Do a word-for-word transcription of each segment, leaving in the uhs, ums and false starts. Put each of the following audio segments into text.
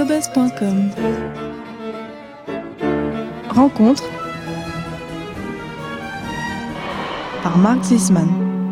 cobuzz point com. Rencontre par Marc Zisman.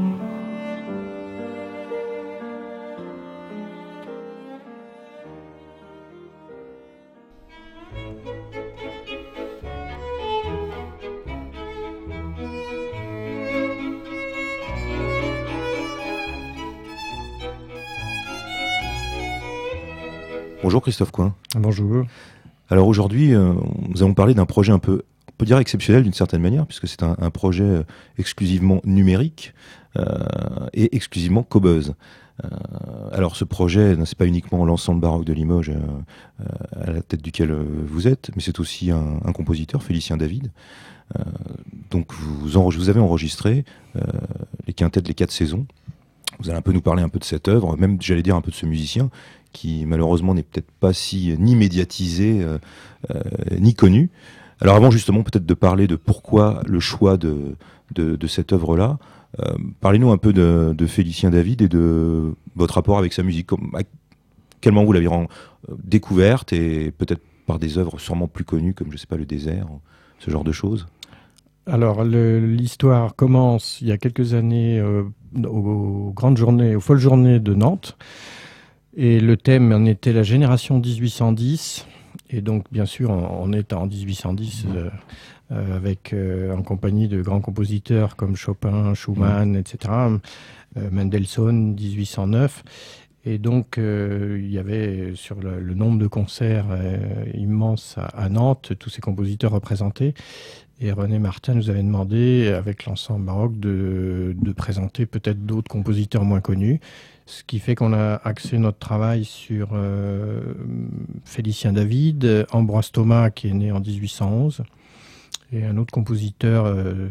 Bonjour Christophe Coin. Bonjour. Alors aujourd'hui, euh, nous allons parler d'un projet un peu, on peut dire exceptionnel d'une certaine manière, puisque c'est un, un projet exclusivement numérique euh, et exclusivement cobuzz. Euh, alors ce projet, c'est pas uniquement l'ensemble baroque de Limoges euh, à la tête duquel euh, vous êtes, mais c'est aussi un, un compositeur, Félicien David. Euh, donc vous, en, vous avez enregistré euh, les quintettes, les quatre saisons. Vous allez un peu nous parler un peu de cette œuvre, même j'allais dire un peu de ce musicien, qui malheureusement n'est peut-être pas si ni médiatisé euh, euh, ni connu. Alors avant justement peut-être de parler de pourquoi le choix de, de, de cette œuvre-là, euh, parlez-nous un peu de, de Félicien David et de votre rapport avec sa musique. Comme, à quel moment vous l'avez euh, découverte et peut-être par des œuvres sûrement plus connues comme je sais pas Le Désert, ce genre de choses. Alors le, l'histoire commence il y a quelques années euh, aux grandes journées, aux folles journées de Nantes. Et le thème en était la génération dix-huit cent dix. Et donc, bien sûr, on, on est en dix-huit cent dix euh, euh, avec, euh, en compagnie de grands compositeurs comme Chopin, Schumann, et cetera. Euh, Mendelssohn, dix-huit cent neuf. Et donc, euh, il y avait sur le, le nombre de concerts euh, immense à, à Nantes, tous ces compositeurs représentés. Et René Martin nous avait demandé, avec l'ensemble baroque, de, de présenter peut-être d'autres compositeurs moins connus. Ce qui fait qu'on a axé notre travail sur euh, Félicien David, Ambroise Thomas, qui est né en dix-huit cent onze, et un autre compositeur euh,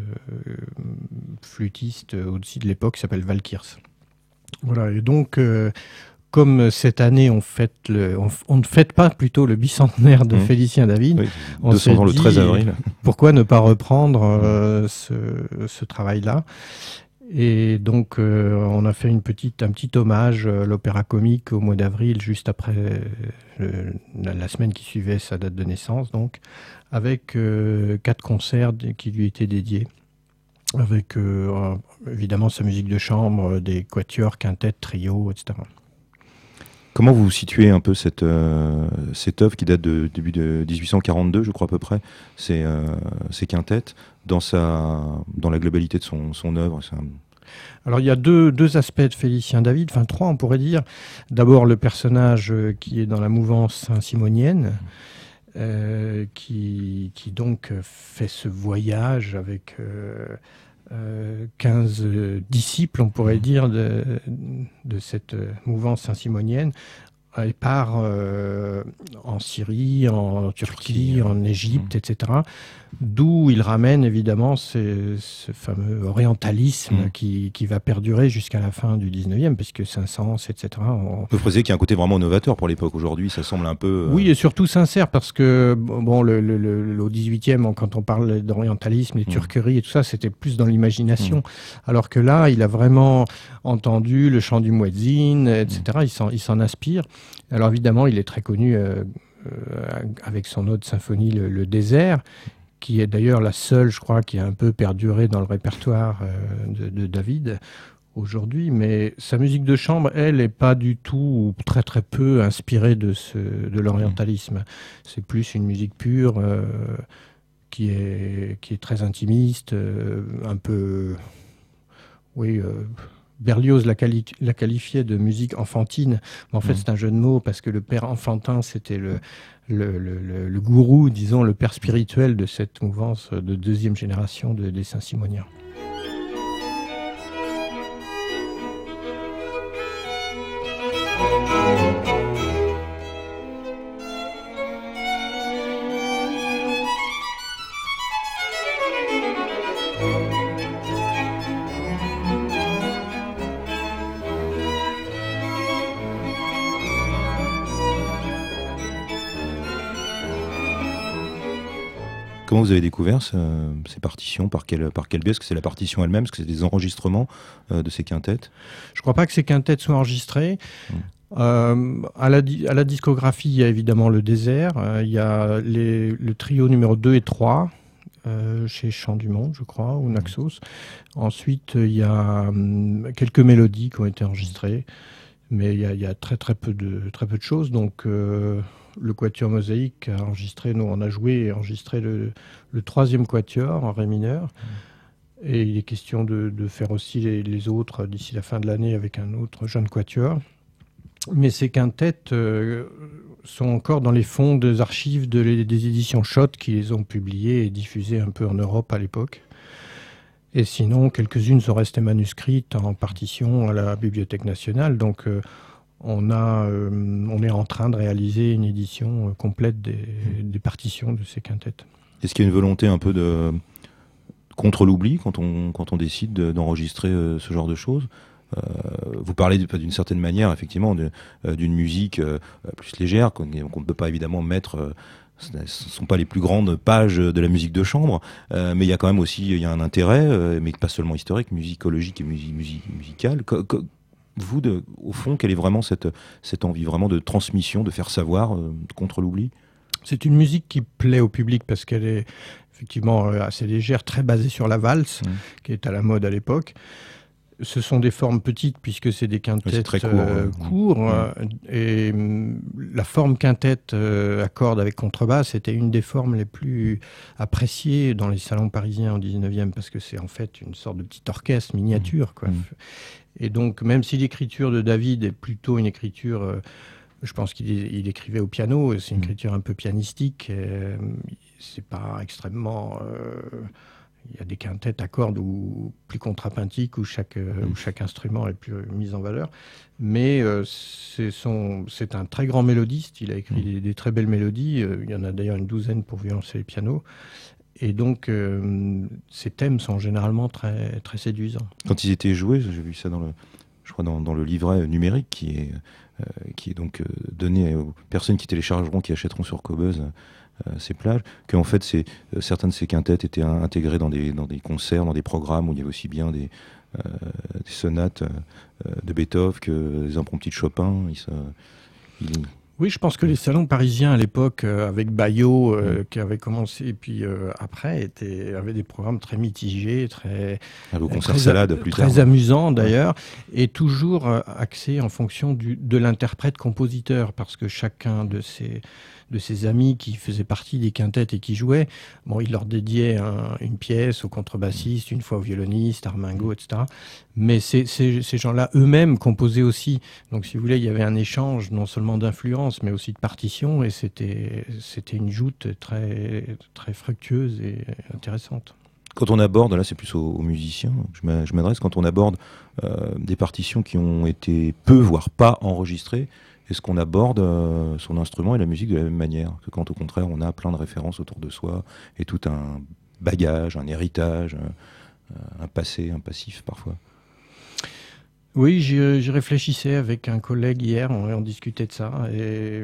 flûtiste au-dessus de l'époque qui s'appelle Valkyrs. Voilà, et donc, euh, comme cette année, on, fête le, on, on ne fête pas plutôt le bicentenaire de mmh. Félicien David, oui, on deux cents ans le treize avril. Pourquoi ne pas reprendre euh, ce, ce travail-là ? Et donc, euh, on a fait une petite, un petit hommage à l'opéra comique au mois d'avril, juste après euh, la, la semaine qui suivait sa date de naissance, donc, avec euh, quatre concerts qui lui étaient dédiés, avec euh, évidemment sa musique de chambre, des quatuors, quintettes, trios, et cetera. Comment vous situez un peu cette, euh, cette œuvre qui date de début de dix-huit cent quarante-deux, je crois à peu près, ces, euh, ces quintettes, dans, sa, dans la globalité de son, son œuvre? C'est un... Alors il y a deux, deux aspects de Félicien David, enfin trois on pourrait dire. D'abord le personnage qui est dans la mouvance saint-simonienne, euh, qui, qui donc fait ce voyage avec... Euh, Euh, quinze euh, disciples, on pourrait dire, de, de cette euh, mouvance saint-simonienne. Elle part euh, en Syrie, en Turquie, en Égypte, mmh. et cetera. D'où il ramène évidemment ce, ce fameux orientalisme mmh. qui, qui va perdurer jusqu'à la fin du dix-neuvième, puisque Saint-Saëns, et cetera. On... on peut préciser qu'il y a un côté vraiment novateur pour l'époque. Aujourd'hui, ça semble un peu... Euh... Oui, et surtout sincère, parce que bon, le, le, le, au dix-huitième, quand on parle d'orientalisme, les mmh. turqueries et tout ça, c'était plus dans l'imagination. Mmh. Alors que là, il a vraiment entendu le chant du muezzin, et cetera. Mmh. Il s'en, il s'en inspire. Alors évidemment, il est très connu euh, euh, avec son autre symphonie, le, le Désert, qui est d'ailleurs la seule, je crois, qui a un peu perduré dans le répertoire euh, de, de David aujourd'hui. Mais sa musique de chambre, elle, n'est pas du tout, ou très très peu, inspirée de, ce, de l'orientalisme. C'est plus une musique pure euh, qui, est, qui est très intimiste, euh, un peu... Oui... Euh, Berlioz l'a, quali- l'a qualifié de musique enfantine, mais en fait mmh. c'est un jeu de mots parce que le père enfantin c'était le, le, le, le, le gourou, disons le père spirituel de cette mouvance de deuxième génération de, des Saint-Simoniens. Comment vous avez découvert ce, ces partitions? Par quel, par quel biais? Est-ce que c'est la partition elle-même? Est-ce que c'est des enregistrements euh, de ces quintettes? Je ne crois pas que ces quintettes soient enregistrées. Mmh. Euh, à, la, à la discographie, il y a évidemment le désert, euh, il y a les, le trio numéro deux et trois, euh, chez Chant du Monde, je crois, ou Naxos. Ensuite, il y a hum, quelques mélodies qui ont été enregistrées, mais il y a, il y a très, très, peu de, très peu de choses. Donc, euh, le Quatuor Mosaïque a enregistré, nous, on a joué et enregistré le, le troisième Quatuor en Ré mineur. Mmh. Et il est question de, de faire aussi les, les autres d'ici la fin de l'année avec un autre jeune Quatuor. Mais ces quintettes euh, sont encore dans les fonds des archives de les, des éditions Schott qui les ont publiées et diffusées un peu en Europe à l'époque. Et sinon, quelques-unes sont restées manuscrites en partition à la Bibliothèque nationale. Donc, euh, on, a, euh, on est en train de réaliser une édition euh, complète des, des partitions de ces quintettes. Est-ce qu'il y a une volonté un peu de contre l'oubli quand on, quand on décide de, d'enregistrer euh, ce genre de choses ? Euh, vous parlez d'une certaine manière, effectivement, de, euh, d'une musique euh, plus légère, qu'on ne peut pas évidemment mettre. Euh, ce ne sont pas les plus grandes pages de la musique de chambre, euh, mais il y a quand même aussi il y a un intérêt, euh, mais pas seulement historique, musicologique et musi- musi- musical. Co- co- vous, de, au fond, quelle est vraiment cette, cette envie vraiment de transmission, de faire savoir euh, contre l'oubli ? C'est une musique qui plaît au public parce qu'elle est effectivement assez légère, très basée sur la valse, mmh. qui est à la mode à l'époque. Ce sont des formes petites puisque c'est des quintettes c'est très court, euh, courts. Mmh. Euh, et euh, la forme quintette euh, à cordes avec contrebasse était une des formes les plus appréciées dans les salons parisiens au dix-neuvième parce que c'est en fait une sorte de petit orchestre miniature. Quoi. Mmh. Et donc, même si l'écriture de David est plutôt une écriture... Euh, je pense qu'il il écrivait au piano, c'est une écriture un peu pianistique. Euh, c'est pas extrêmement... Euh, il y a des quintettes à cordes ou plus contrapuntiques où chaque, euh, où chaque instrument est plus mis en valeur. Mais euh, c'est, son, c'est un très grand mélodiste. Il a écrit des, des très belles mélodies. Euh, il y en a d'ailleurs une douzaine pour violoncelle et piano. Et donc, euh, ces thèmes sont généralement très, très séduisants. Quand ils étaient joués, j'ai vu ça dans le, je crois dans, dans le livret numérique qui est, euh, qui est donc euh, donné aux personnes qui téléchargeront, qui achèteront sur Qobuz euh, ces plages, que en fait c'est, euh, certaines de ces quintettes étaient in- intégrées dans des, dans des concerts, dans des programmes où il y avait aussi bien des, euh, des sonates euh, de Beethoven que des impromptus de Chopin. Il, ça, il... Oui, je pense que les salons parisiens à l'époque, euh, avec Baillot, euh, mmh. qui avait commencé, et puis euh, après, étaient, avaient des programmes très mitigés, très, ah, le concert très, salade, plus très tard, amusants d'ailleurs, ouais. Et toujours euh, axés en fonction du, de l'interprète-compositeur, parce que chacun de ces, de ses amis qui faisaient partie des quintettes et qui jouaient, bon, il leur dédiait un, une pièce au contrebassiste, une fois au violoniste, Armingo, et cetera. Mais ces, ces, ces gens-là eux-mêmes composaient aussi. Donc, si vous voulez, il y avait un échange non seulement d'influence, mais aussi de partition, et c'était, c'était une joute très, très fructueuse et intéressante. Quand on aborde, là c'est plus aux, aux musiciens, je m'adresse, quand on aborde euh, des partitions qui ont été peu, voire pas enregistrées, est-ce qu'on aborde euh, son instrument et la musique de la même manière que quand au contraire on a plein de références autour de soi et tout un bagage, un héritage, un, un passé, un passif parfois? Oui, j'y, j'y réfléchissais avec un collègue hier, on, on discutait de ça. Et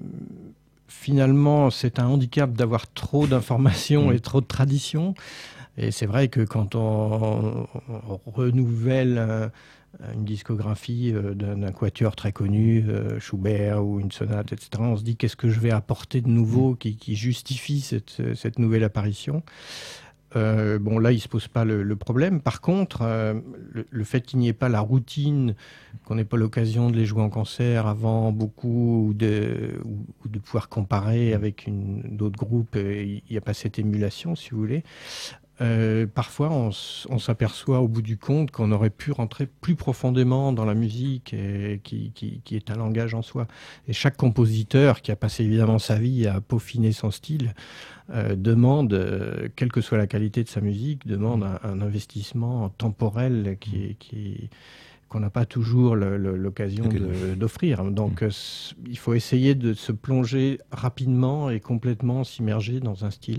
finalement, c'est un handicap d'avoir trop d'informations mmh. et trop de traditions. Et c'est vrai que quand on, on renouvelle un, une discographie d'un, d'un quatuor très connu, euh, Schubert ou une sonate, et cetera, on se dit qu'est-ce que je vais apporter de nouveau mmh. qui, qui justifie cette, cette nouvelle apparition. Euh, bon, là, il ne se pose pas le, le problème. Par contre, euh, le, le fait qu'il n'y ait pas la routine, qu'on n'ait pas l'occasion de les jouer en concert avant beaucoup, ou de, ou, ou de pouvoir comparer avec une, d'autres groupes, il n'y a pas cette émulation, si vous voulez. Euh, parfois, on, on s'aperçoit au bout du compte qu'on aurait pu rentrer plus profondément dans la musique et qui, qui, qui est un langage en soi. Et chaque compositeur qui a passé évidemment sa vie à peaufiner son style euh, demande, euh, quelle que soit la qualité de sa musique, demande un, un investissement temporel qui est, qui, qu'on n'a pas toujours le, le, l'occasion okay. de, d'offrir. Donc, mmh. euh, il faut essayer de se plonger rapidement et complètement s'immerger dans un style.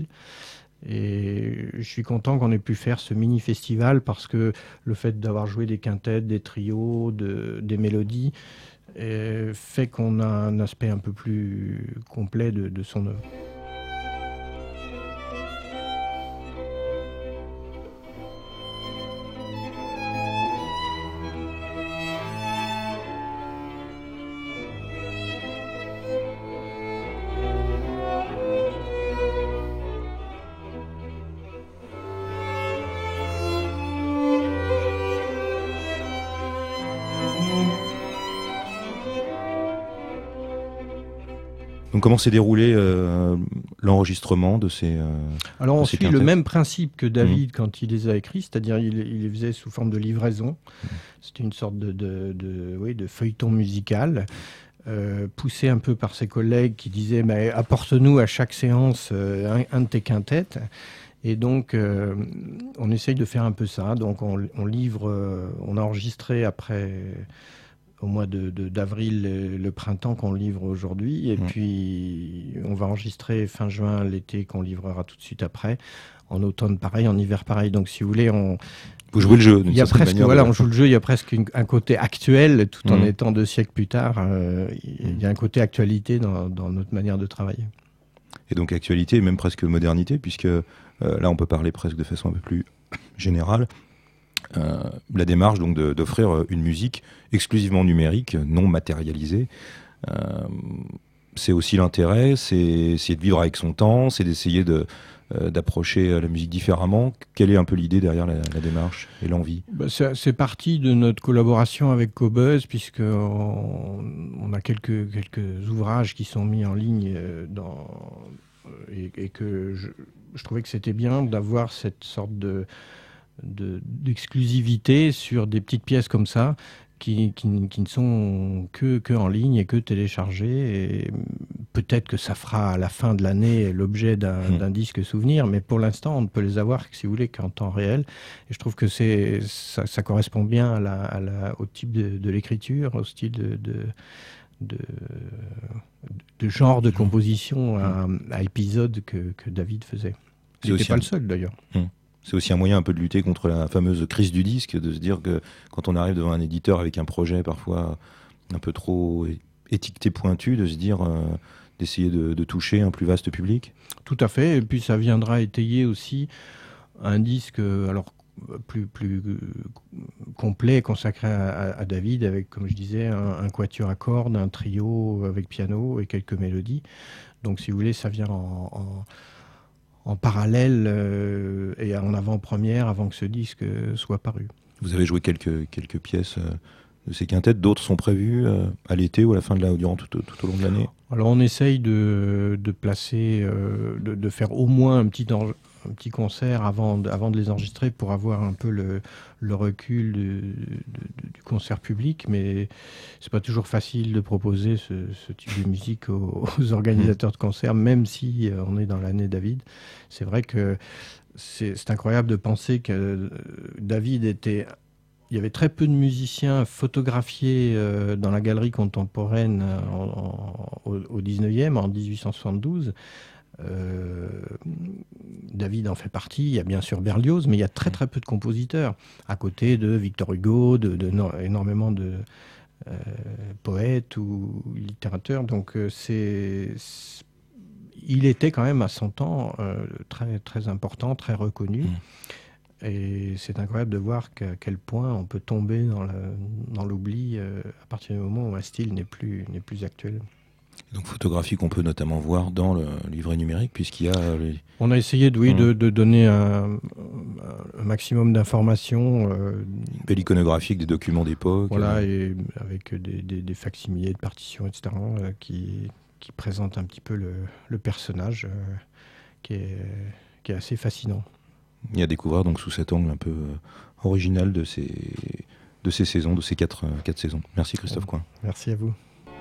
Et je suis content qu'on ait pu faire ce mini-festival parce que le fait d'avoir joué des quintettes, des trios, de, des mélodies euh, fait qu'on a un aspect un peu plus complet de, de son œuvre. Donc comment s'est déroulé euh, l'enregistrement de ces euh, Alors on de ces suit le quintettes même principe que David Mmh. quand il les a écrits, c'est-à-dire il, il les faisait sous forme de livraison. Mmh. C'était une sorte de, de, de, oui, de feuilleton musical, euh, poussé un peu par ses collègues qui disaient bah, « apporte-nous à chaque séance euh, un, un de tes quintettes ». Et donc, euh, on essaye de faire un peu ça. Donc, on, on livre, euh, on a enregistré après, au mois de, de, d'avril, le, le printemps qu'on livre aujourd'hui. Et mmh. puis, on va enregistrer fin juin, l'été, qu'on livrera tout de suite après. En automne, pareil, en hiver, pareil. Donc, si vous voulez, on... Vous jouez le jeu. Il y a presque, voilà, on joue le jeu. Il y a presque une, un côté actuel, tout en mmh. étant deux siècles plus tard. Euh, il y a un côté actualité dans, dans notre manière de travailler. Et donc, actualité et même presque modernité, puisque... Euh, là, on peut parler presque de façon un peu plus générale. Euh, la démarche donc de, d'offrir une musique exclusivement numérique, non matérialisée, euh, c'est aussi l'intérêt, c'est essayer de vivre avec son temps, c'est d'essayer de, euh, d'approcher la musique différemment. Quelle est un peu l'idée derrière la, la démarche et l'envie ? Bah c'est, c'est parti de notre collaboration avec Cobuzz, puisque on, on a quelques, quelques ouvrages qui sont mis en ligne dans, et, et que je, je trouvais que c'était bien d'avoir cette sorte de, de, d'exclusivité sur des petites pièces comme ça, qui, qui, qui ne sont que, que en ligne et que téléchargées. Et peut-être que ça fera à la fin de l'année l'objet d'un, mmh. d'un disque souvenir, mais pour l'instant, on ne peut les avoir, si vous voulez, qu'en temps réel. Et je trouve que c'est, ça, ça correspond bien à la, à la, au type de, de l'écriture, au style de... de De, de genre de composition à, à épisode que, que David faisait. C'était pas un... le seul d'ailleurs. Mmh. C'est aussi un moyen un peu de lutter contre la fameuse crise du disque, de se dire que quand on arrive devant un éditeur avec un projet parfois un peu trop étiqueté pointu, de se dire euh, d'essayer de, de toucher un plus vaste public. Tout à fait, et puis ça viendra étayer aussi un disque alors plus, plus complet, consacré à, à David, avec, comme je disais, un, un quatuor à cordes, un trio avec piano et quelques mélodies. Donc, si vous voulez, ça vient en, en, en parallèle euh, et en avant-première avant que ce disque soit paru. Vous avez joué quelques, quelques pièces euh, de ces quintettes, d'autres sont prévues euh, à l'été ou à la fin de la, durant tout, tout, tout au long de l'année ? Alors, on essaye de, de placer, euh, de, de faire au moins un petit enregistrement, un petit concert avant de, avant de les enregistrer pour avoir un peu le, le recul du, du, du concert public, mais c'est pas toujours facile de proposer ce, ce type de musique aux, aux organisateurs de concerts, même si on est dans l'année David. C'est vrai que c'est, c'est incroyable de penser que David était... Il y avait très peu de musiciens photographiés euh, dans la galerie contemporaine en, en, au, au dix-neuvième, en dix-huit cent soixante-douze. Euh, David en fait partie, il y a bien sûr Berlioz, mais il y a très très peu de compositeurs, à côté de Victor Hugo, de, de no, énormément de euh, poètes ou littérateurs. Donc euh, c'est, c'est, il était quand même à son temps euh, très, très important, très reconnu. Mmh. Et c'est incroyable de voir qu'à quel point on peut tomber dans, la, dans l'oubli euh, à partir du moment où un style n'est plus, n'est plus actuel. Donc photographie qu'on peut notamment voir dans le livret numérique, puisqu'il y a... Les... On a essayé de, oui, mmh. de, de donner un, un maximum d'informations. Euh, Belle iconographie avec des documents d'époque. Voilà, euh... et avec des, des, des facsimilés de partitions, et cetera, euh, qui, qui présentent un petit peu le, le personnage, euh, qui, est, qui est assez fascinant. Et à découvrir donc sous cet angle un peu euh, original de ces, de ces saisons, de ces quatre, euh, quatre saisons. Merci Christophe Coin. Merci à vous.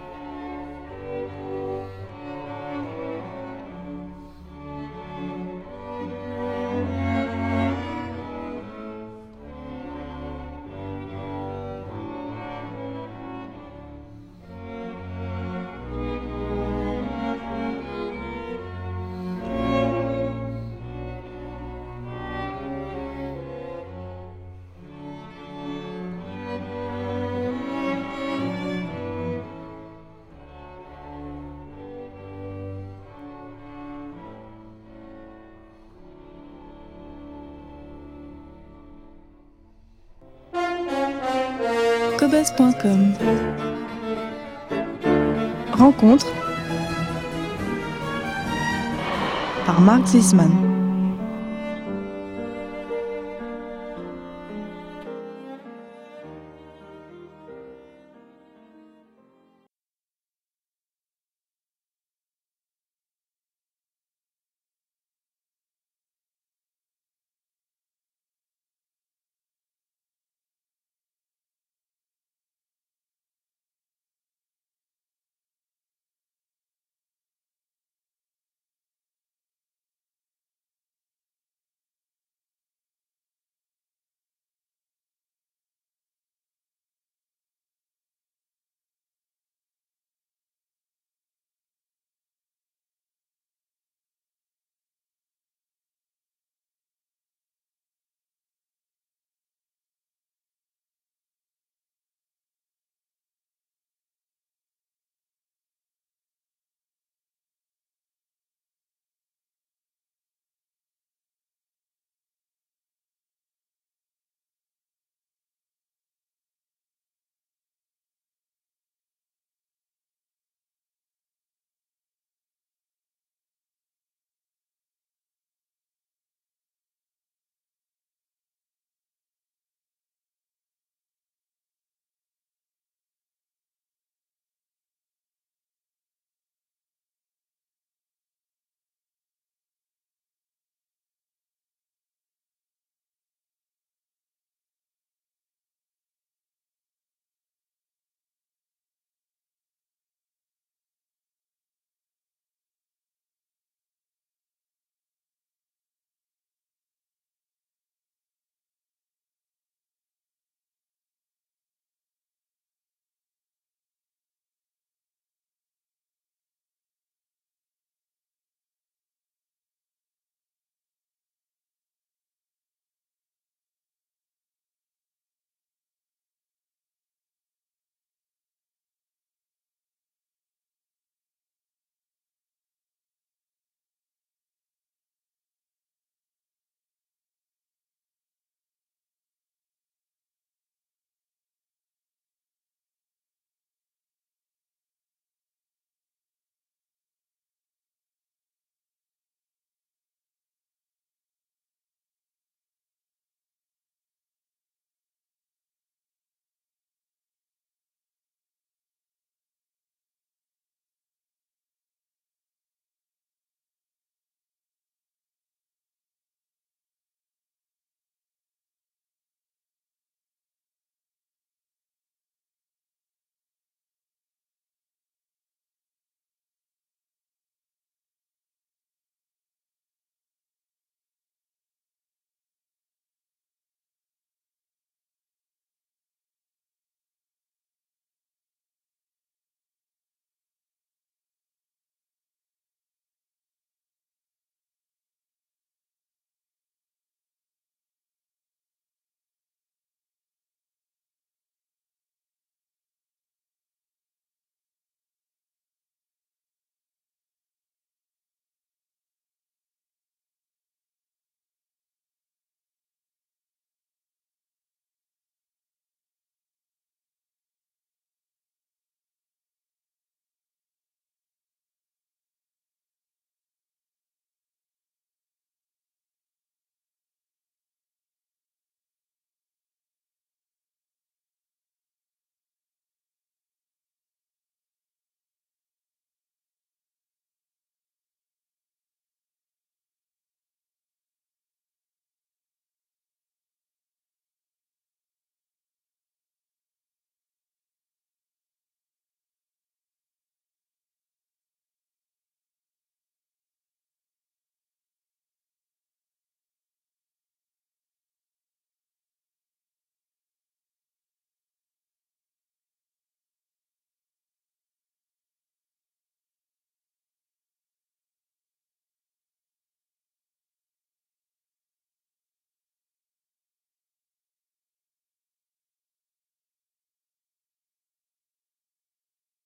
Cobuzz point com. Rencontre par Marc Zisman.